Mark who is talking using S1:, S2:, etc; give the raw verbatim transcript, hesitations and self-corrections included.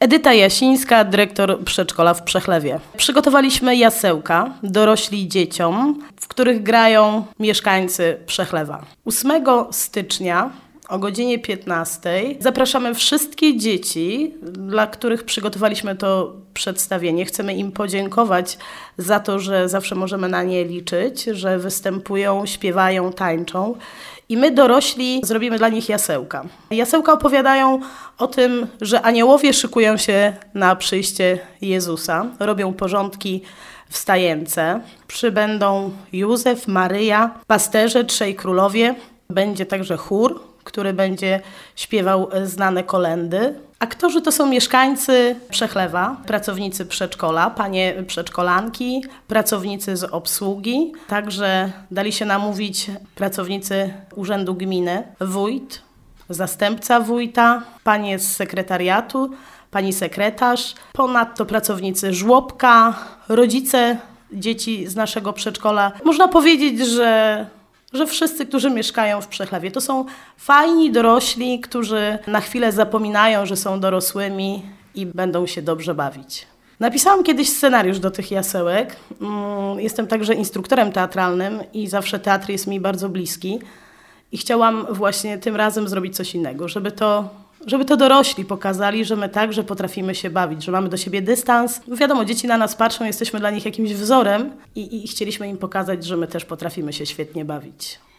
S1: Edyta Jasińska, dyrektor przedszkola w Przechlewie. Przygotowaliśmy jasełka dorośli dzieciom, w których grają mieszkańcy Przechlewa. ósmego stycznia o godzinie piętnastej zapraszamy wszystkie dzieci, dla których przygotowaliśmy to przedstawienie. Chcemy im podziękować za to, że zawsze możemy na nie liczyć, że występują, śpiewają, tańczą. I my dorośli zrobimy dla nich jasełka. Jasełka opowiadają o tym, że aniołowie szykują się na przyjście Jezusa, robią porządki w stajence. Przybędą Józef, Maryja, pasterze, trzej królowie. Będzie także chór, który będzie śpiewał znane kolędy. Aktorzy to są mieszkańcy Przechlewa, pracownicy przedszkola, panie przedszkolanki, pracownicy z obsługi. Także dali się namówić pracownicy Urzędu Gminy, wójt, zastępca wójta, panie z sekretariatu, pani sekretarz, ponadto pracownicy żłobka, rodzice dzieci z naszego przedszkola. Można powiedzieć, że że wszyscy, którzy mieszkają w Przechlewie, to są fajni dorośli, którzy na chwilę zapominają, że są dorosłymi i będą się dobrze bawić. Napisałam kiedyś scenariusz do tych jasełek. Jestem także instruktorem teatralnym i zawsze teatr jest mi bardzo bliski. I chciałam właśnie tym razem zrobić coś innego, żeby to, żeby to dorośli pokazali, że my także potrafimy się bawić, że mamy do siebie dystans. Wiadomo, dzieci na nas patrzą, jesteśmy dla nich jakimś wzorem i, i chcieliśmy im pokazać, że my też potrafimy się świetnie bawić.